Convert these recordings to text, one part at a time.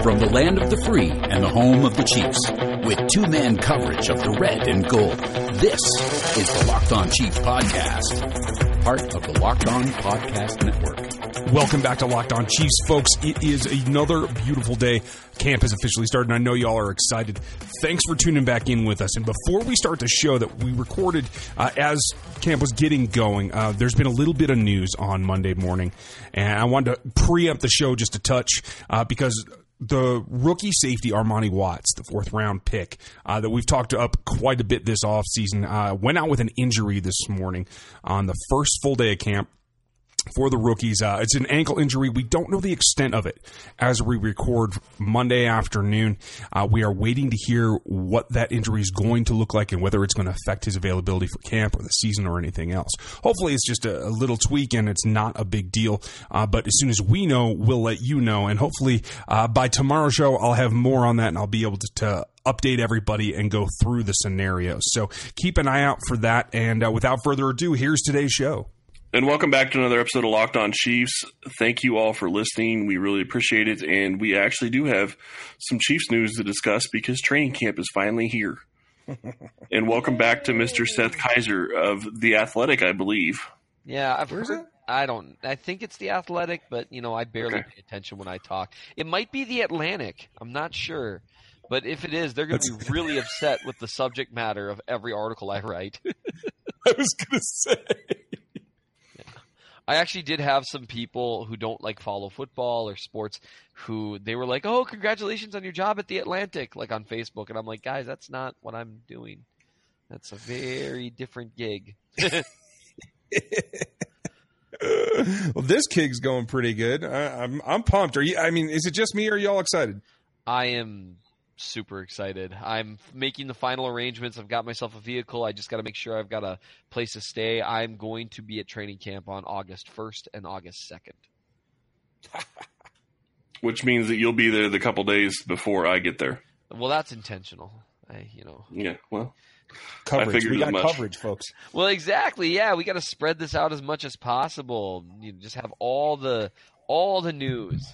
From the land of the free and the home of the Chiefs, with two-man coverage of the red and gold, this is the Locked On Chiefs podcast, part of the Locked On Podcast Network. Welcome back to Locked On Chiefs, folks. It is another beautiful day. Camp has officially started, and I know y'all are excited. Thanks for tuning back in with us. And before we start the show that we recorded as camp was getting going, there's been a little bit of news on Monday morning, and I wanted to preempt the show just a touch because the rookie safety Armani Watts, the fourth-round pick that we've talked up quite a bit this offseason, went out with an injury this morning on the first full day of camp for the rookies. It's an ankle injury. We don't know the extent of it as we record Monday afternoon. We are waiting to hear what that injury is going to look like and whether it's going to affect his availability for camp or the season or anything else. Hopefully it's just a little tweak and it's not a big deal. But as soon as we know, we'll let you know. And hopefully by tomorrow's show, I'll have more on that and I'll be able to update everybody and go through the scenarios. So keep an eye out for that. And without further ado, here's today's show. And welcome back to another episode of Locked On Chiefs. Thank you all for listening. We really appreciate it. And we actually do have some Chiefs news to discuss because training camp is finally here. And welcome back to Mr. Seth Kaiser of The Athletic, I believe. Yeah, I've heard it. I think it's The Athletic, but, I barely pay attention when I talk. It might be The Atlantic. I'm not sure. But if it is, they're going to be really upset with the subject matter of every article I write. I was going to say. I actually did have some people who don't follow football or sports who they were like, "Oh, congratulations on your job at The Atlantic," on Facebook. And I'm like, guys, that's not what I'm doing. That's a very different gig. Well, this gig's going pretty good. I'm pumped. Is it just me or are y'all excited? I am super excited. I'm making the final arrangements. I've got myself a vehicle. I just got to make sure I've got a place to stay. I'm going to be at training camp on August 1st and August 2nd. Which means that you'll be there the couple days before I get there. Well, that's intentional. Yeah, well. Coverage. We got coverage, folks. Well, exactly. Yeah, we got to spread this out as much as possible. Just have all the news.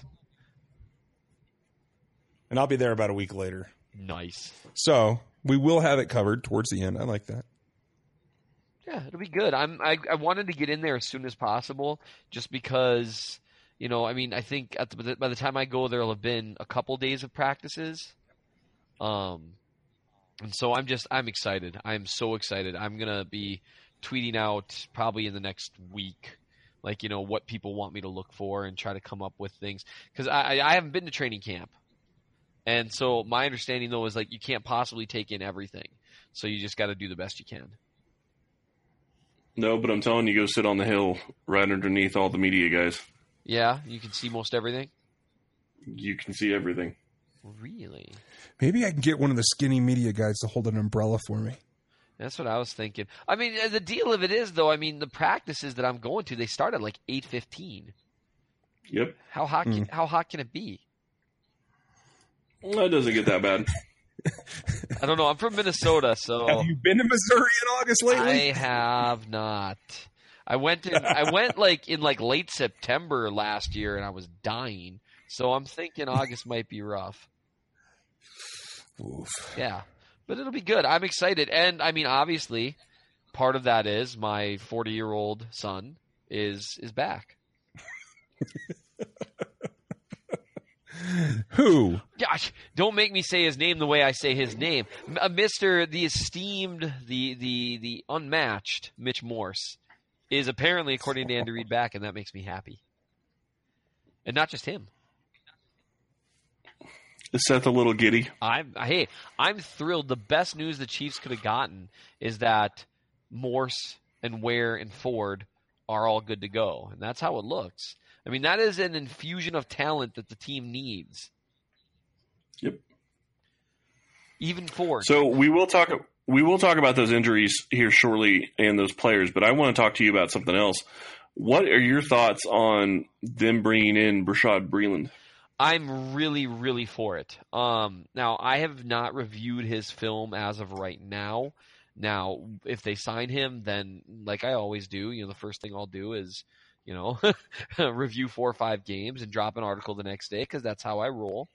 And I'll be there about a week later. Nice. So we will have it covered towards the end. I like that. Yeah, it'll be good. I wanted to get in there as soon as possible just because, I think by the time I go there, it'll have been a couple days of practices. And so I'm excited. I'm so excited. I'm going to be tweeting out probably in the next week, what people want me to look for and try to come up with things. Because I haven't been to training camp. And so my understanding, though, is you can't possibly take in everything. So you just got to do the best you can. No, but I'm telling you, go sit on the hill right underneath all the media guys. Yeah, you can see most everything? You can see everything. Really? Maybe I can get one of the skinny media guys to hold an umbrella for me. That's what I was thinking. The deal of it is, though, the practices that I'm going to, they start at 8:15. Yep. How hot can it be? Well, it doesn't get that bad. I don't know. I'm from Minnesota, so have you been to Missouri in August lately? I have not. I went in late September last year, and I was dying. So I'm thinking August might be rough. Oof. Yeah, but it'll be good. I'm excited, and obviously, part of that is my 40-year-old son is back. Who? Gosh, don't make me say his name the way I say his name. Mr. the esteemed, the unmatched Mitch Morse is apparently, according to Andy Reid, back, and that makes me happy. And not just him. Is Seth a little giddy? I'm thrilled. The best news the Chiefs could have gotten is that Morse and Ware and Ford are all good to go, and that's how it looks. That is an infusion of talent that the team needs. Yep. Even Ford. So we will talk about those injuries here shortly and those players, but I want to talk to you about something else. What are your thoughts on them bringing in Bashaud Breeland? I'm really, really for it. Now, I have not reviewed his film as of right now. Now, if they sign him, then like I always do, the first thing I'll do is, review 4 or 5 games and drop an article the next day because that's how I roll.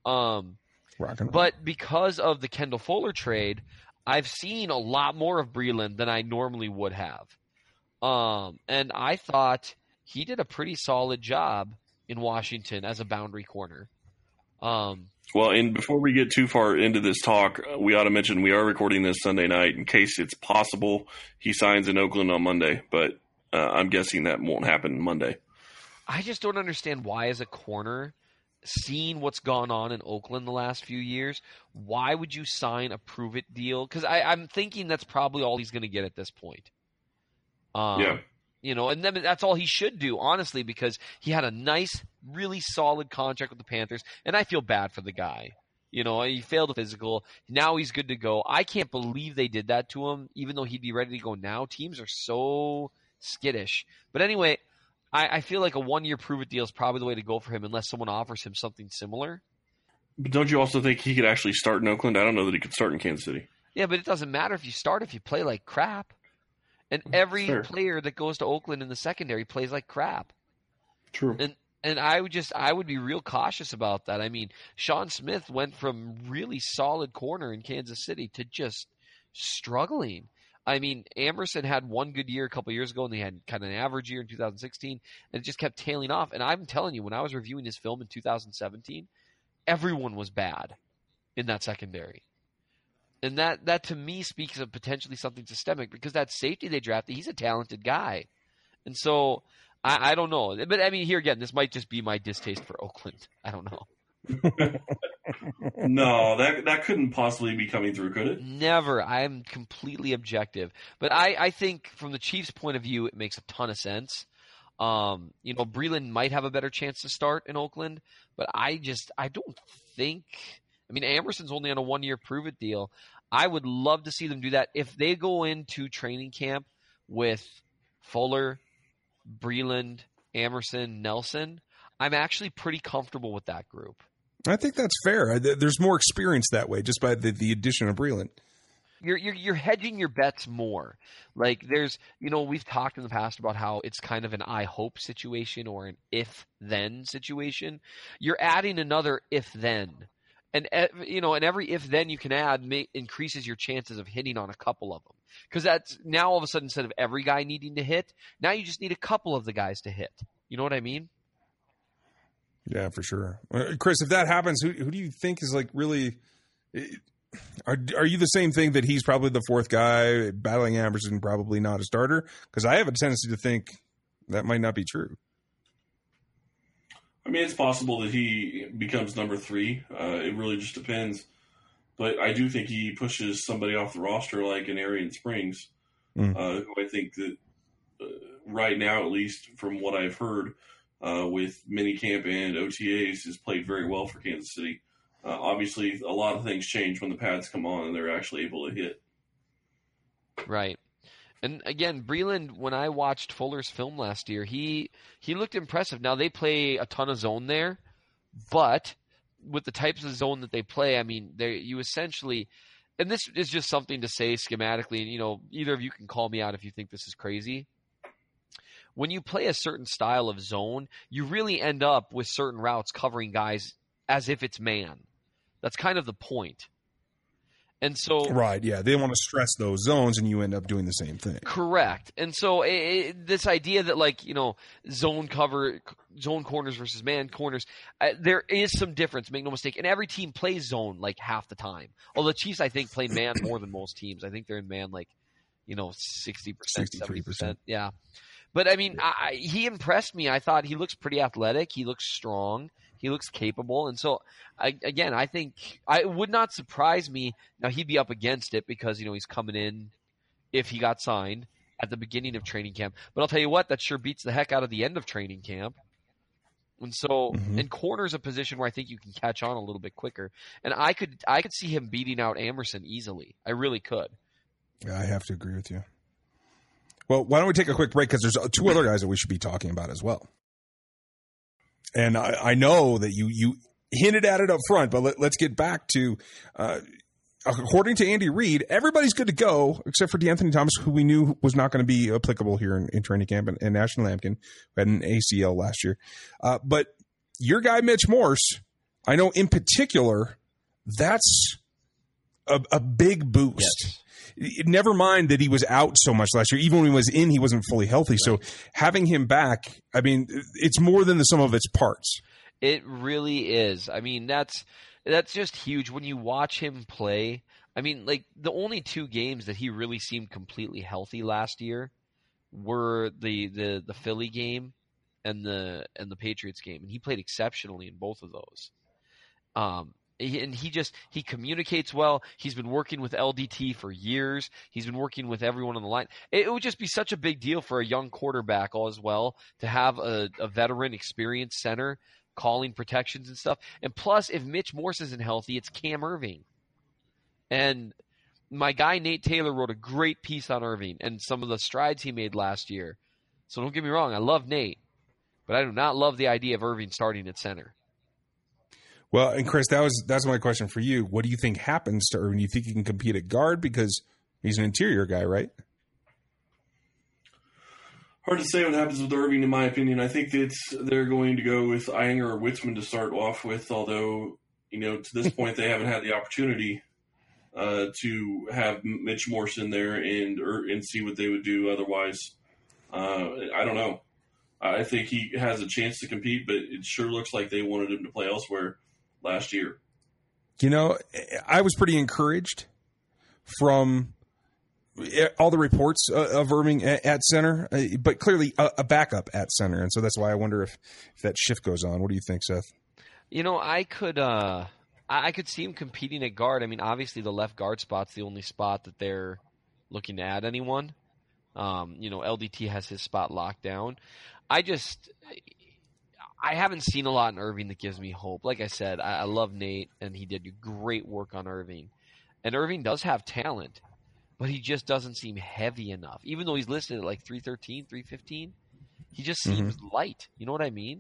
But because of the Kendall Fuller trade, I've seen a lot more of Breland than I normally would have. And I thought he did a pretty solid job in Washington as a boundary corner. Well, and before we get too far into this talk, we ought to mention we are recording this Sunday night in case it's possible he signs in Oakland on Monday, but I'm guessing that won't happen Monday. I just don't understand why, as a corner, seeing what's gone on in Oakland the last few years, why would you sign a prove-it deal? Because I'm thinking that's probably all he's going to get at this point. Yeah. You know, and then that's all he should do, honestly, because he had a nice, really solid contract with the Panthers, and I feel bad for the guy. You know, he failed a physical. Now he's good to go. I can't believe they did that to him, even though he'd be ready to go now. Teams are so skittish. But anyway, I feel like a one-year prove-it deal is probably the way to go for him unless someone offers him something similar. But don't you also think he could actually start in Oakland? I don't know that he could start in Kansas City. Yeah, but it doesn't matter if you start if you play like crap. And every player that goes to Oakland in the secondary plays like crap. True. And I would be real cautious about that. I mean, Sean Smith went from really solid corner in Kansas City to just struggling. I mean, Amerson had one good year a couple years ago, and they had kind of an average year in 2016, and it just kept tailing off. And I'm telling you, when I was reviewing his film in 2017, everyone was bad in that secondary. And that to me speaks of potentially something systemic, because that safety they drafted, he's a talented guy. And so I don't know. But I mean, here again, this might just be my distaste for Oakland. I don't know. No, that couldn't possibly be coming through, could it? Never. I'm completely objective. But I think from the Chiefs' point of view, it makes a ton of sense. You know, Breland might have a better chance to start in Oakland, but I don't think – I mean, Amerson's only on a one-year prove-it deal. I would love to see them do that. If they go into training camp with Fuller, Breland, Amerson, Nelson, I'm actually pretty comfortable with that group. I think that's fair. There's more experience that way, just by the addition of Breland. You're hedging your bets more. Like there's, you know, we've talked in the past about how it's kind of an I hope situation or an if-then situation. You're adding another if-then. And, you know, and every if-then you can add increases your chances of hitting on a couple of them. Because that's now all of a sudden, instead of every guy needing to hit, now you just need a couple of the guys to hit. You know what I mean? Yeah, for sure. Chris, if that happens, who do you think is like really are you the same thing that he's probably the fourth guy, battling Amerson, probably not a starter? Because I have a tendency to think that might not be true. I mean, it's possible that he becomes number 3. It really just depends. But I do think he pushes somebody off the roster like an Arian Springs, who I think that right now, at least from what I've heard with minicamp and OTAs, has played very well for Kansas City. Obviously, a lot of things change when the pads come on and they're actually able to hit. Right. And again, Breland, when I watched Fuller's film last year, he looked impressive. Now, they play a ton of zone there, but with the types of zone that they play, I mean, you essentially – and this is just something to say schematically, and, you know, either of you can call me out if you think this is crazy. When you play a certain style of zone, you really end up with certain routes covering guys as if it's man. That's kind of the point. And so, right, yeah, they want to stress those zones, and you end up doing the same thing. Correct. And so, this idea that, like, you know, zone corners versus man corners, there is some difference. Make no mistake. And every team plays zone like half the time. Although the Chiefs, I think, play man more than most teams. I think they're in man like, you know, 60%, 70%. Yeah. But I mean, he impressed me. I thought he looks pretty athletic. He looks strong. He looks capable. And so, I think it would not surprise me. Now, he'd be up against it because, you know, he's coming in, if he got signed, at the beginning of training camp. But I'll tell you what, that sure beats the heck out of the end of training camp. And so, and corner's a position where I think you can catch on a little bit quicker. And I could see him beating out Amerson easily. I really could. Yeah, I have to agree with you. Well, why don't we take a quick break, because there's 2 other guys that we should be talking about as well. And I know that you hinted at it up front, but let's get back to, according to Andy Reid, everybody's good to go except for DeAnthony Thomas, who we knew was not going to be applicable here in training camp, and Ashton Lampkin, who had an ACL last year. But your guy, Mitch Morse, I know in particular, that's a big boost. Yes. Never mind that he was out so much last year. Even when he was in, he wasn't fully healthy. Right. So having him back, I mean, it's more than the sum of its parts. It really is. I mean, that's just huge when you watch him play. I mean, like, the only 2 games that he really seemed completely healthy last year were the Philly game and the Patriots game, and he played exceptionally in both of those. He communicates well. He's been working with LDT for years. He's been working with everyone on the line. It would just be such a big deal for a young quarterback as well to have a veteran, experienced center calling protections and stuff. And plus, if Mitch Morse isn't healthy, it's Cam Irving. And my guy Nate Taylor wrote a great piece on Irving and some of the strides he made last year. So don't get me wrong, I love Nate, but I do not love the idea of Irving starting at center. Well, and Chris, that's my question for you. What do you think happens to Irving? You think he can compete at guard because he's an interior guy, right? Hard to say what happens with Irving, in my opinion. I think they're going to go with Iyer or Witzman to start off with, although, to this point they haven't had the opportunity to have Mitch Morse in there and see what they would do otherwise. I don't know. I think he has a chance to compete, but it sure looks like they wanted him to play elsewhere last year. I was pretty encouraged from all the reports of Irving at center, but clearly a backup at center. And so that's why I wonder if that shift goes on. What do you think, Seth? I could see him competing at guard. I mean, obviously the left guard spot's the only spot that they're looking to add anyone. LDT has his spot locked down. I haven't seen a lot in Irving that gives me hope. Like I said, I love Nate, and he did great work on Irving. And Irving does have talent, but he just doesn't seem heavy enough. Even though he's listed at like 313, 315, he just seems light. You know what I mean?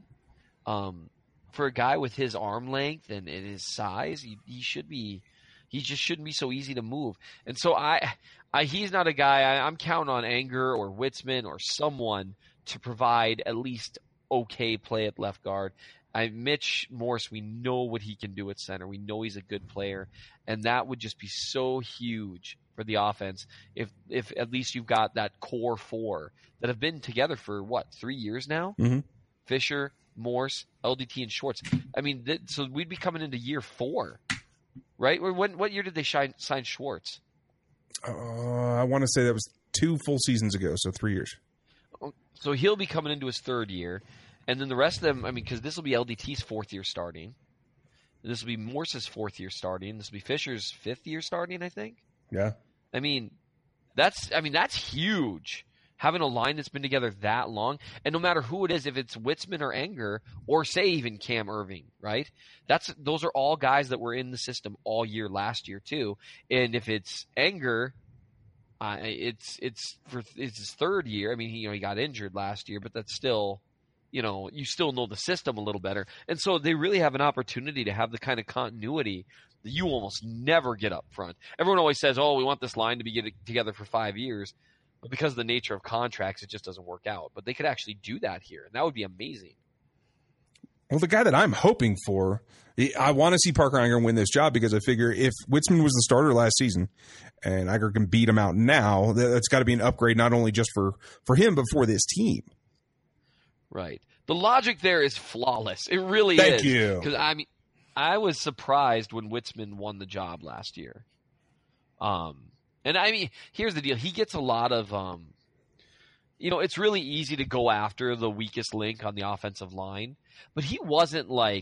For a guy with his arm length and his size, he just shouldn't be so easy to move. And so he's not a guy I'm counting on Anger or Witzman or someone to provide at least okay play at left guard. Mitch Morse, we know what he can do at center. We know he's a good player, and that would just be so huge for the offense if at least you've got that core 4 that have been together for 3 years now? Mm-hmm. Fisher, Morse, LDT, and Schwartz. I mean, so we'd be coming into year 4, right? What year did they sign Schwartz? I want to say that was 2 full seasons ago, so 3 years. So he'll be coming into his 3rd year. And then the rest of them, I mean, because this will be LDT's 4th year starting. This will be Morse's 4th year starting. This will be Fisher's 5th year starting, I think. Yeah. I mean, that's huge. Having a line that's been together that long, and no matter who it is, if it's Witzman or Anger, or say even Cam Irving, right? Those are all guys that were in the system all year last year too. And if it's Anger, it's his 3rd year. I mean, he got injured last year, but that's still, you still know the system a little better. And so they really have an opportunity to have the kind of continuity that you almost never get up front. Everyone always says, "Oh, we want this line to be together for 5 years." But because of the nature of contracts, it just doesn't work out. But they could actually do that here, and that would be amazing. Well, the guy that I'm hoping for, I want to see Parker Enger win this job because I figure if Witzman was the starter last season and Enger can beat him out now, that's got to be an upgrade not only just for him, but for this team. Right. The logic there is flawless. It really is. Thank you. Because, I mean, I was surprised when Witzman won the job last year. And I mean, here's the deal. He gets a lot of, it's really easy to go after the weakest link on the offensive line, but he wasn't like,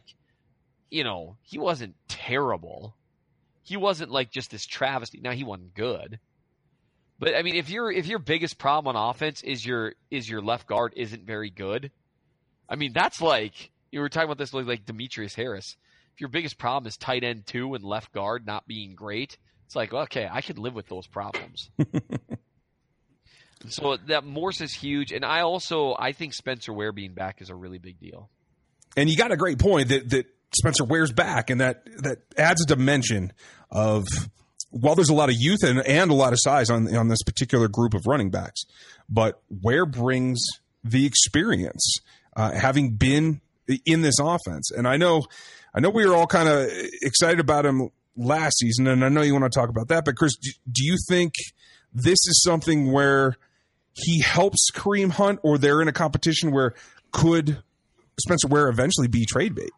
he wasn't terrible. He wasn't like just this travesty. Now, he wasn't good. But I mean, if your biggest problem on offense is your left guard isn't very good, I mean, that's like, you were talking about this like Demetrius Harris. If your biggest problem is tight end 2 and left guard not being great, it's like, okay, I could live with those problems. So that Morse is huge, and I think Spencer Ware being back is a really big deal. And you got a great point that Spencer Ware's back, and that adds a dimension of, while there's a lot of youth and a lot of size on this particular group of running backs, but Ware brings the experience, having been in this offense. And I know we were all kind of excited about him last season, and I know you want to talk about that. But Chris, do you think this is something where he helps Kareem Hunt, or they're in a competition where could Spencer Ware eventually be trade bait?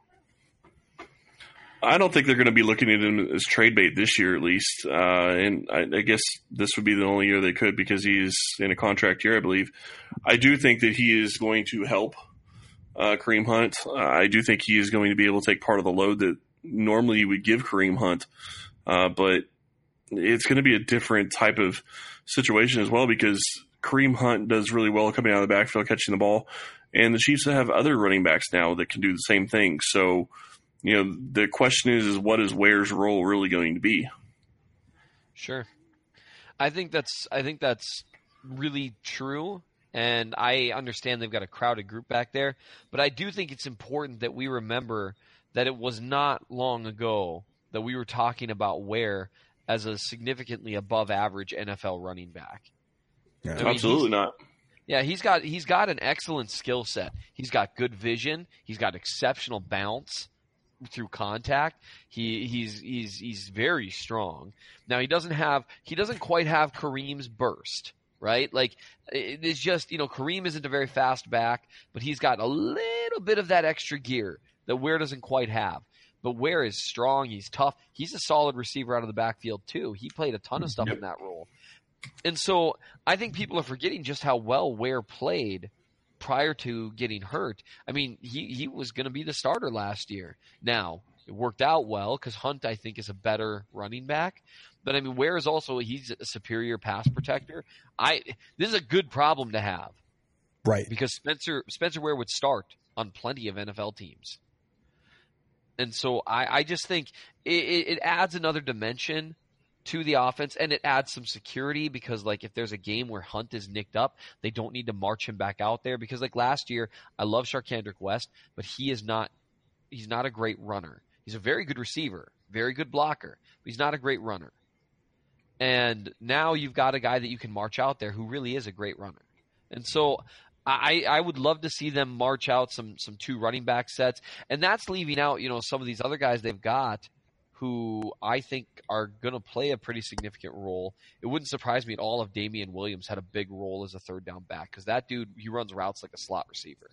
I don't think they're going to be looking at him as trade bait this year, at least. And I guess this would be the only year they could, because he's in a contract year, I believe. I do think that he is going to help Kareem Hunt. I do think he is going to be able to take part of the load that normally you would give Kareem Hunt. But it's going to be a different type of situation as well, because Kareem Hunt does really well coming out of the backfield, catching the ball. And the Chiefs have other running backs now that can do the same thing. So, the question is what is Ware's role really going to be? Sure. I think that's really true, and I understand they've got a crowded group back there, but I do think it's important that we remember that it was not long ago that we were talking about Ware as a significantly above average NFL running back. Yeah. I mean, absolutely not. Yeah, he's got an excellent skill set. He's got good vision. He's got exceptional bounce through contact. He's very strong. Now he doesn't quite have Kareem's burst, right? Like, it's just, Kareem isn't a very fast back, but he's got a little bit of that extra gear that Ware doesn't quite have. But Ware is strong. He's tough. He's a solid receiver out of the backfield too. He played a ton of stuff in that role. And so I think people are forgetting just how well Ware played prior to getting hurt. I mean, he was going to be the starter last year. Now, it worked out well because Hunt, I think, is a better running back. But, I mean, Ware is also – he's a superior pass protector. This is a good problem to have. Right. Because Spencer Ware would start on plenty of NFL teams. And so I just think it adds another dimension to the offense, and it adds some security because, like, if there's a game where Hunt is nicked up, they don't need to march him back out there because, like, last year, I love Charcandrick West, but he's not a great runner. He's a very good receiver, very good blocker, but he's not a great runner. And now you've got a guy that you can march out there who really is a great runner. And so I would love to see them march out some two running back sets, and that's leaving out, some of these other guys they've got who I think are going to play a pretty significant role. It wouldn't surprise me at all if Damian Williams had a big role as a third down back, because that dude, he runs routes like a slot receiver.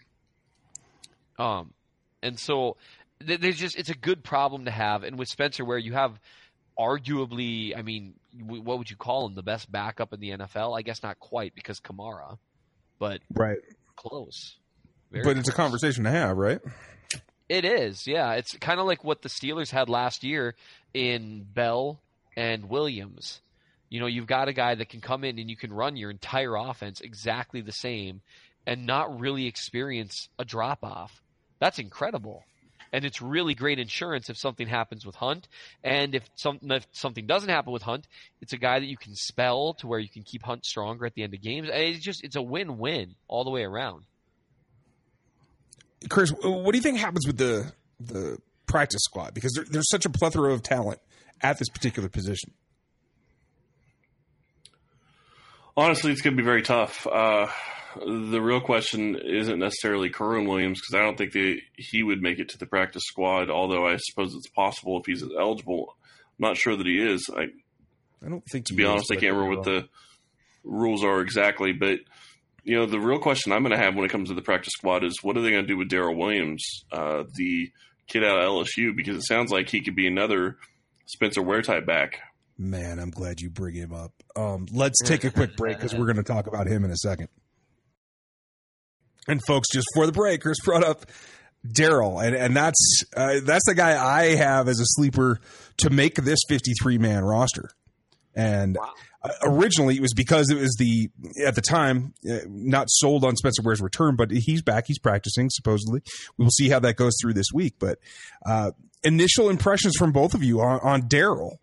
And so it's a good problem to have. And with Spencer Ware, you have arguably, I mean, what would you call him? The best backup in the NFL? I guess not quite, because Kamara, but right, close. But it's a conversation to have, right? It is, yeah. It's kind of like what the Steelers had last year in Bell and Williams. You've got a guy that can come in and you can run your entire offense exactly the same and not really experience a drop-off. That's incredible. And it's really great insurance if something happens with Hunt. And if something doesn't happen with Hunt, it's a guy that you can spell to where you can keep Hunt stronger at the end of games. It's a win-win all the way around. Chris, what do you think happens with the practice squad? Because there's such a plethora of talent at this particular position. Honestly, it's going to be very tough. The real question isn't necessarily Kyren Williams, because I don't think he would make it to the practice squad, although I suppose it's possible if he's eligible. I'm not sure that he is. I don't think, to be honest, I can't remember what the rules are exactly, but the real question I'm going to have when it comes to the practice squad is what are they going to do with Darrell Williams, the kid out of LSU, because it sounds like he could be another Spencer Ware type back. Man, I'm glad you bring him up. Let's take a quick break because we're going to talk about him in a second. And folks, just for the break, Chris brought up Darrell, and that's the guy I have as a sleeper to make this 53-man roster. And originally it was because it was at the time, not sold on Spencer Ware's return, but he's back. He's practicing, supposedly. We will see how that goes through this week. But initial impressions from both of you on Darrell.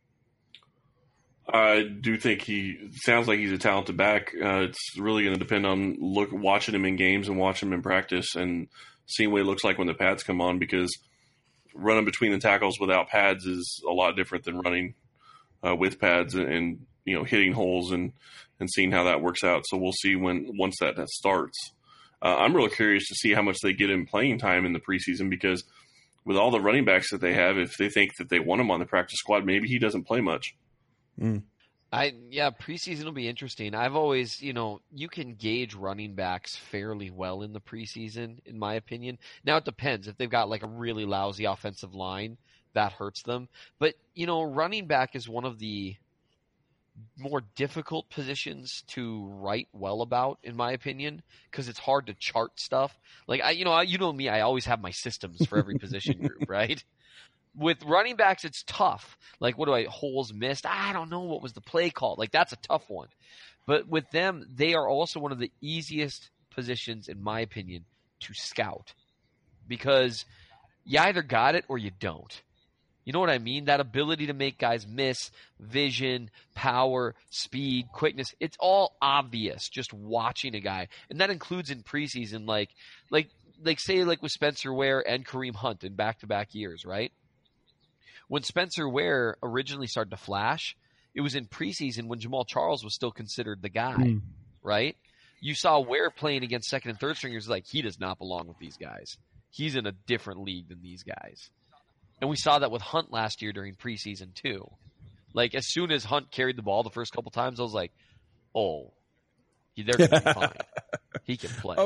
I do think he sounds like he's a talented back. It's really going to depend on watching him in games and watching him in practice and seeing what he looks like when the pads come on, because running between the tackles without pads is a lot different than running with pads and hitting holes and seeing how that works out. So we'll see once that starts. I'm real curious to see how much they get in playing time in the preseason, because with all the running backs that they have, if they think that they want him on the practice squad, maybe he doesn't play much. Preseason will be interesting. I've always, you can gauge running backs fairly well in the preseason, in my opinion. Now it depends. If they've got like a really lousy offensive line, that hurts them. But, running back is one of the more difficult positions to write well about, in my opinion, because it's hard to chart stuff. Like, you know me, I always have my systems for every position group, right? With running backs, it's tough. Like, holes missed? I don't know. What was the play called? Like, that's a tough one. But with them, they are also one of the easiest positions, in my opinion, to scout. Because you either got it or you don't. You know what I mean? That ability to make guys miss, vision, power, speed, quickness, it's all obvious just watching a guy. And that includes in preseason, like say with Spencer Ware and Kareem Hunt in back-to-back years, right? When Spencer Ware originally started to flash, it was in preseason when Jamal Charles was still considered the guy, right? You saw Ware playing against second and third stringers, like, he does not belong with these guys. He's in a different league than these guys. And we saw that with Hunt last year during preseason too. Like, as soon as Hunt carried the ball the first couple times, I was like, oh, they're going to be fine. He can play.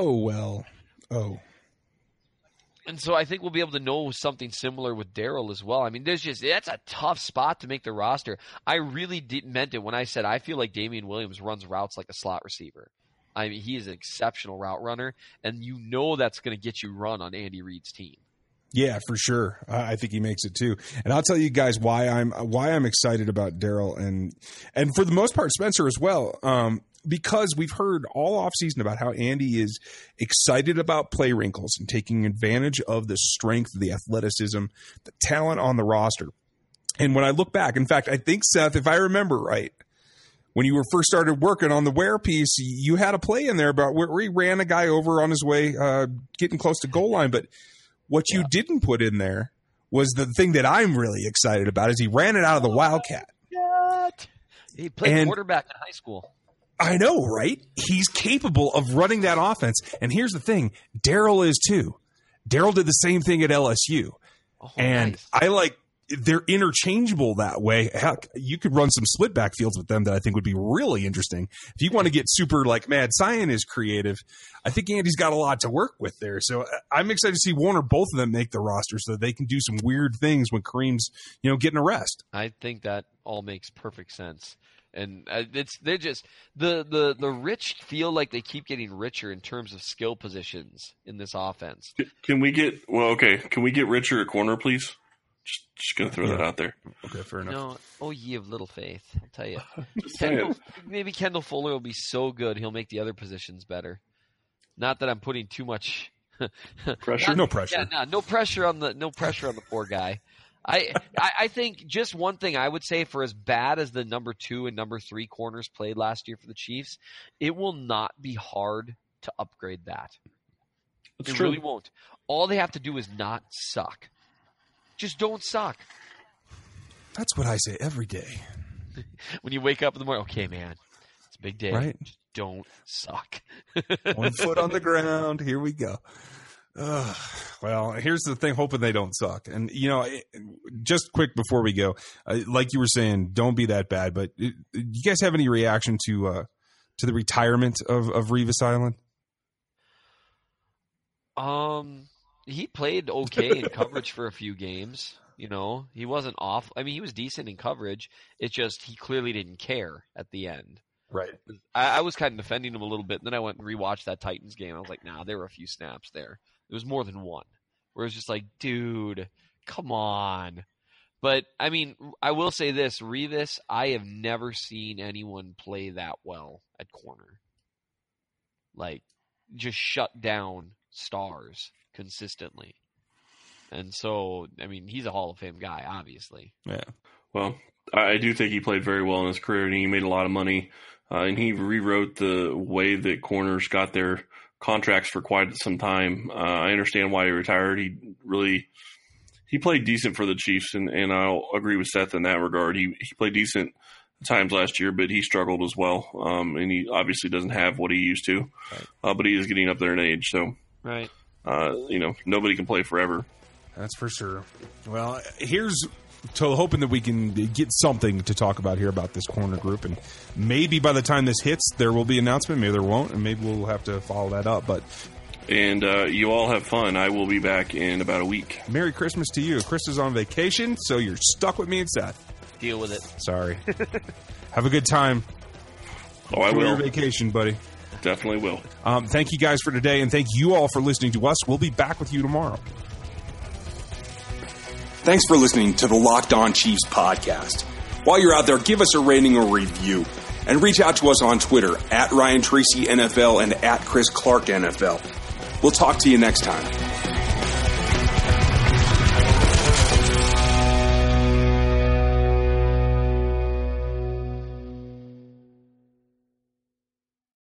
And so I think we'll be able to know something similar with Darrell as well. I mean, that's a tough spot to make the roster. I really meant it when I said I feel like Damian Williams runs routes like a slot receiver. I mean, he is an exceptional route runner, and that's going to get you run on Andy Reid's team. Yeah, for sure. I think he makes it too. And I'll tell you guys why I'm excited about Darrell and for the most part Spencer as well. Because we've heard all offseason about how Andy is excited about play wrinkles and taking advantage of the strength, the athleticism, the talent on the roster. And when I look back, in fact, I think, Seth, if I remember right, when you were first started working on the Ware piece, you had a play in there about where he ran a guy over on his way, getting close to goal line. But what you didn't put in there was the thing that I'm really excited about is he ran it out of the Wildcat. He played quarterback in high school. I know, right? He's capable of running that offense. And here's the thing. Darrell is too. Darrell did the same thing at LSU. And nice. They're interchangeable that way. Heck, you could run some split backfields with them that I think would be really interesting. If you want to get super Mad Scion is creative, I think Andy's got a lot to work with there. So I'm excited to see one or both of them make the roster so that they can do some weird things when Kareem's, getting a rest. I think that all makes perfect sense. And they're just the rich feel like they keep getting richer in terms of skill positions in this offense. Can we get richer at corner, please? Just gonna throw that out there. Okay, fair enough. No, ye of little faith. I'll tell you. Maybe Kendall Fuller will be so good he'll make the other positions better. Not that I'm putting too much pressure. No pressure. Yeah, no pressure on the poor guy. I think just one thing I would say, for as bad as the number 2 and number 3 corners played last year for the Chiefs, it will not be hard to upgrade that. It really won't. All they have to do is not suck. Just don't suck. That's what I say every day. When you wake up in the morning, okay, man, it's a big day. Right? Just don't suck. 1 foot on the ground. Here we go. Well, here's the thing, hoping they don't suck. And, just quick before we go, like you were saying, don't be that bad. But do you guys have any reaction to the retirement of Revis Island? He played okay in coverage for a few games. He wasn't off. I mean, he was decent in coverage. It's just he clearly didn't care at the end. Right. I was kind of defending him a little bit, and then I went and rewatched that Titans game. I was like, nah, there were a few snaps there. It was more than one. Where it was just like, dude, come on. But, I mean, I will say this. Revis, I have never seen anyone play that well at corner. Like, just shut down stars consistently. And so, I mean, he's a Hall of Fame guy, obviously. Yeah. Well, I do think he played very well in his career, and he made a lot of money. And he rewrote the way that corners got their contracts for quite some time. I understand why he retired. He played decent for the Chiefs, and I'll agree with Seth in that regard. He played decent times last year, but he struggled as well. And he obviously doesn't have what he used to, but he is getting up there in age. So, right. Nobody can play forever. That's for sure. Well, here's to hoping that we can get something to talk about here about this corner group, and maybe by the time this hits, there will be an announcement. Maybe there won't, and maybe we'll have to follow that up. And you all have fun. I will be back in about a week. Merry Christmas to you. Chris is on vacation, so you're stuck with me and Seth. Deal with it. Sorry. Have a good time. Oh, I will. Enjoy your vacation, buddy. Definitely will. Thank you guys for today, and thank you all for listening to us. We'll be back with you tomorrow. Thanks for listening to the Locked On Chiefs podcast. While you're out there, give us a rating or review. And reach out to us on Twitter, @Ryan Tracy NFL and @Chris Clark NFL. We'll talk to you next time.